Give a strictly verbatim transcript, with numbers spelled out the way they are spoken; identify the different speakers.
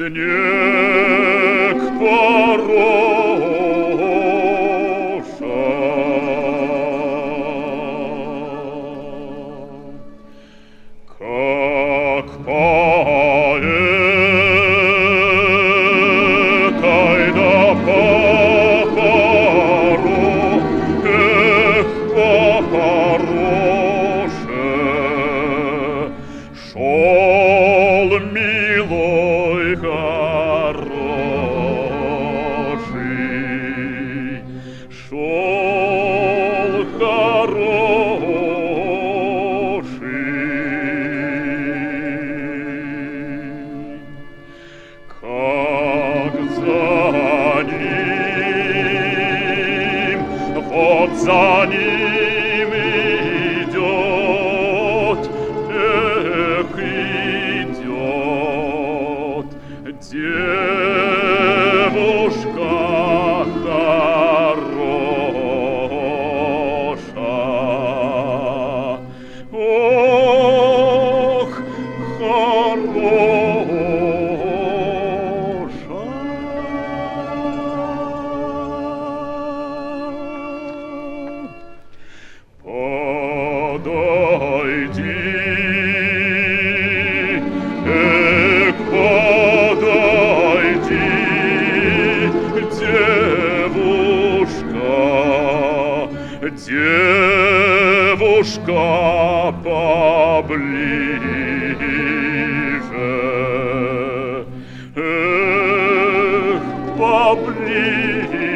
Speaker 1: снег пороша. Как поэтой да похорон, эх, похороше, шел милой хороший, шел хороший, как за ним, вот за ним идет, эх, идет девушка хороша. Ох, хороша. Подойди, эх, подойди, девушка, девушка, поближе, эх, поближе.